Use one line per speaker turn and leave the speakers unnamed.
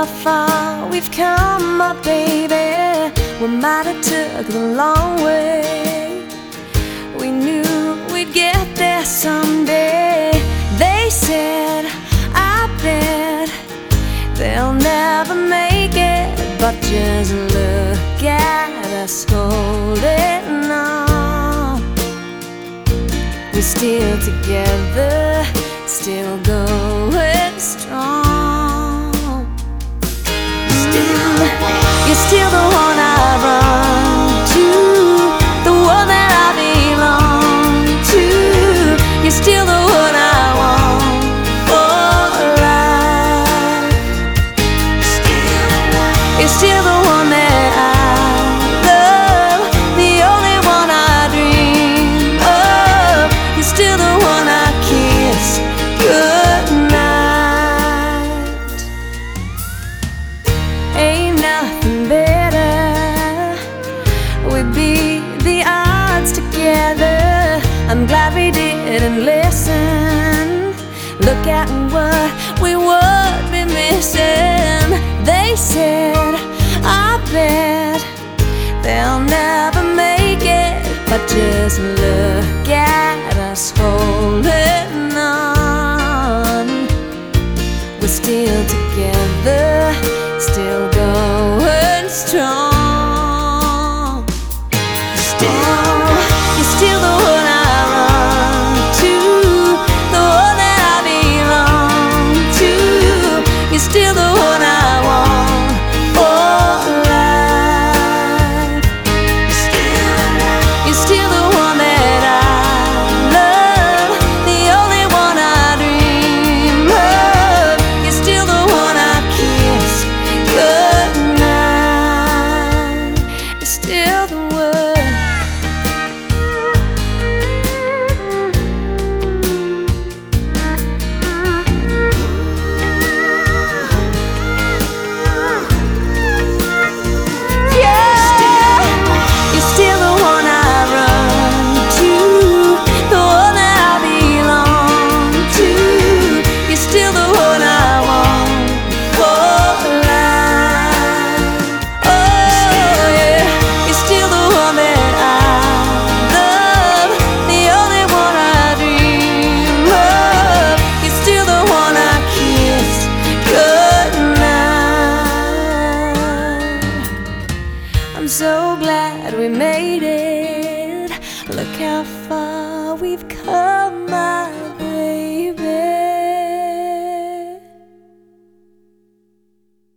how far we've come, my baby. We might have took the long way. We knew we'd get there someday. They said, I bet they'll never make it, but just look at us holding on. We're still together, still going strong. You're still the one I run to, the one that I belong to. You're still the one I want for life. You're still the one that I love, the only one I dream of. You're still the one I kiss goodnight. Ain't nothing better, we beat the odds together. I'm glad we didn't listen. Look at what we would be missing. They said, I bet they'll never make it, but just look at us holding on. We're still together, still going strong. You're still the one I run to, the one that I belong to. You're still the one I want for life. You're still the one that I love, the only one I dream of. You're still the one I kiss goodnight. You're still the one. I'm so glad we made it. Look how far we've come.